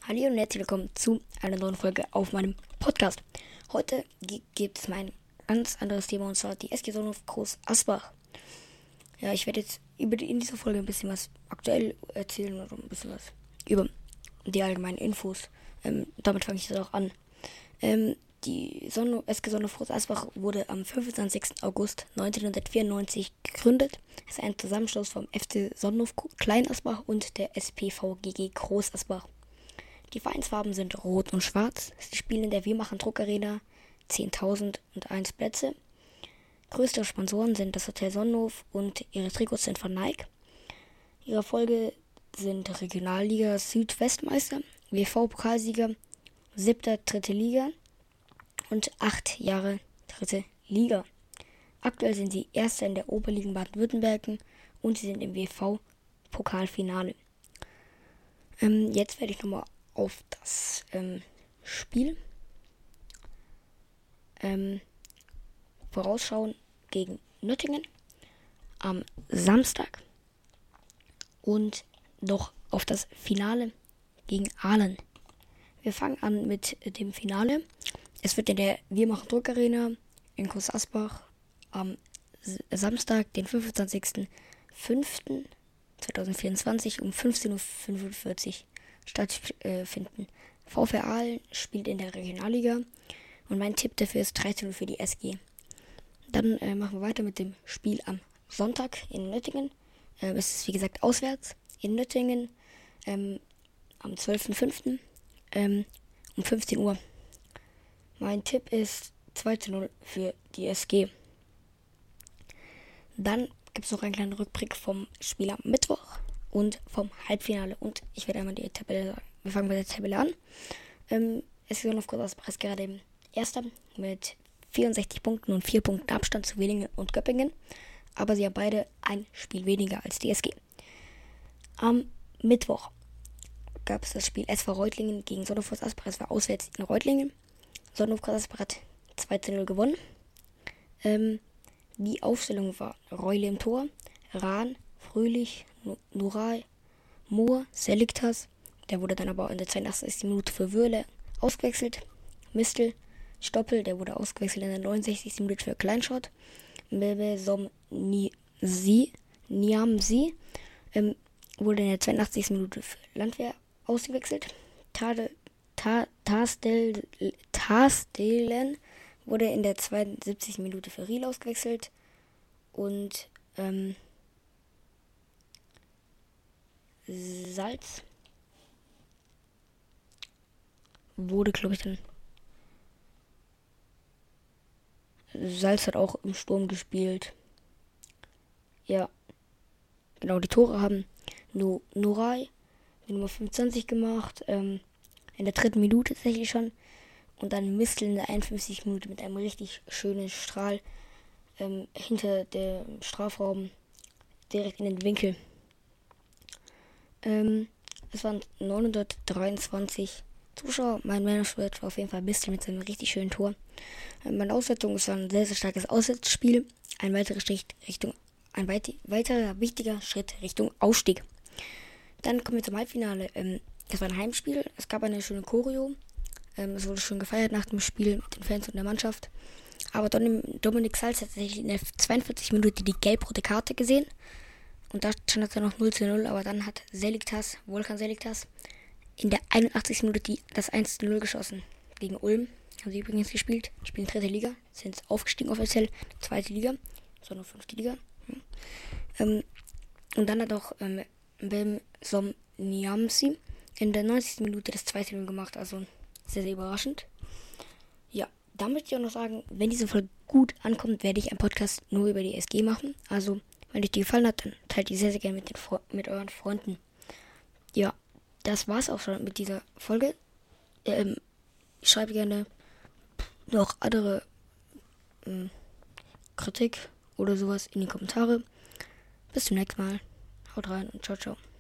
Hallo und herzlich willkommen zu einer neuen Folge auf meinem Podcast. Heute gibt es mein ganz anderes Thema, und zwar die SG Sonnenhof Groß Asbach. Ja, ich werde jetzt in dieser Folge ein bisschen was aktuell erzählen oder ein bisschen was über die allgemeinen Infos. Damit fange ich jetzt auch an. Die SG Sonnenhof Groß Asbach wurde am 25. August 1994 gegründet. Es ist ein Zusammenschluss vom FC Sonnenhof Klein Asbach und der SPVGG Groß Asbach. Die Vereinsfarben sind rot und schwarz. Sie spielen in der Wir machen Druck Arena, 10.001 Plätze. Größte Sponsoren sind das Hotel Sonnenhof und ihre Trikots sind von Nike. Ihre Erfolge sind Regionalliga Südwestmeister, WV-Pokalsieger, 7. dritte Liga und 8 Jahre dritte Liga. Aktuell sind sie Erster in der Oberliga Baden-Württemberg und sie sind im WV-Pokalfinale. Jetzt werde ich nochmal auf das Spiel vorausschauen gegen Nöttingen am Samstag und noch auf das Finale gegen Aalen. Wir fangen an mit dem Finale. Es wird in der Wir machen Druck Arena in Groß Asbach am Samstag, den 25.05.2024 um 15.45 Uhr stattfinden. VfR Aalen spielt in der Regionalliga und mein Tipp dafür ist 13 für die SG. Dann machen wir weiter mit dem Spiel am Sonntag in Nöttingen. Es ist wie gesagt auswärts in Nöttingen am 12.05. Um 15 Uhr. Mein Tipp ist 2:0 für die SG. Dann gibt es noch einen kleinen Rückblick vom Spiel am Mittwoch und vom Halbfinale. Und ich werde einmal die Tabelle sagen. Wir fangen mit der Tabelle an. SG Sonnenhof Groß Asbach ist gerade im Erster mit 64 Punkten und 4 Punkten Abstand zu Villingen und Göppingen. Aber sie haben beide ein Spiel weniger als die SG. Am Mittwoch gab es das Spiel SV Reutlingen gegen Sonnenhof Groß Asbach. Es war auswärts in Reutlingen. Sonnenhof Groß Asbach hat 2:0 gewonnen. Die Aufstellung war Reule im Tor, Rahn, Fröhlich, Nuray, Mohr, Seligtas. Der wurde dann aber in der 82. Minute für Würle ausgewechselt. Mistel, Stoppel, der wurde ausgewechselt in der 69. Minute für Kleinschott. Mbebe Niamsi wurde in der 82. Minute für Landwehr ausgewechselt. Tastelen wurde in der 72. Minute für Riel ausgewechselt. Und Salz wurde, glaube ich, dann. Salz hat auch im Sturm gespielt. Ja. Genau, die Tore haben Nuray mit Nummer 25 gemacht. In der 3. Minute tatsächlich schon. Und dann Mistel in der 51. Minute mit einem richtig schönen Strahl hinter dem Strafraum direkt in den Winkel. Es waren 923 Zuschauer. Mein Manager war auf jeden Fall Mistel mit seinem richtig schönen Tor. Meine Auswertung ist ein sehr, sehr starkes Auswärtsspiel. Ein weiterer wichtiger Schritt Richtung Aufstieg. Dann kommen wir zum Halbfinale. Das war ein Heimspiel. Es gab eine schöne Choreo. Es wurde schön gefeiert nach dem Spiel mit den Fans und der Mannschaft. Aber Dominik Salz hat tatsächlich in der 42. Minute die gelb-rote Karte gesehen. Und da stand es dann noch 0:0. Aber dann hat Volkan Seligtas, in der 81. Minute das 1:0 geschossen gegen Ulm. Haben sie übrigens gespielt. Spielen 3. Liga. Sind aufgestiegen offiziell. 2. Liga. Sondern 5. Liga. Und dann hat auch Bem Som Niamsi in der 90. Minute das 2:0 gemacht. Also sehr, sehr überraschend. Ja, da möchte ich auch noch sagen, wenn diese Folge gut ankommt, werde ich einen Podcast nur über die SG machen. Also, wenn euch die gefallen hat, dann teilt die sehr, sehr gerne mit euren Freunden. Ja, das war's auch schon mit dieser Folge. Schreibt gerne noch andere Kritik oder sowas in die Kommentare. Bis zum nächsten Mal. Haut rein und ciao, ciao.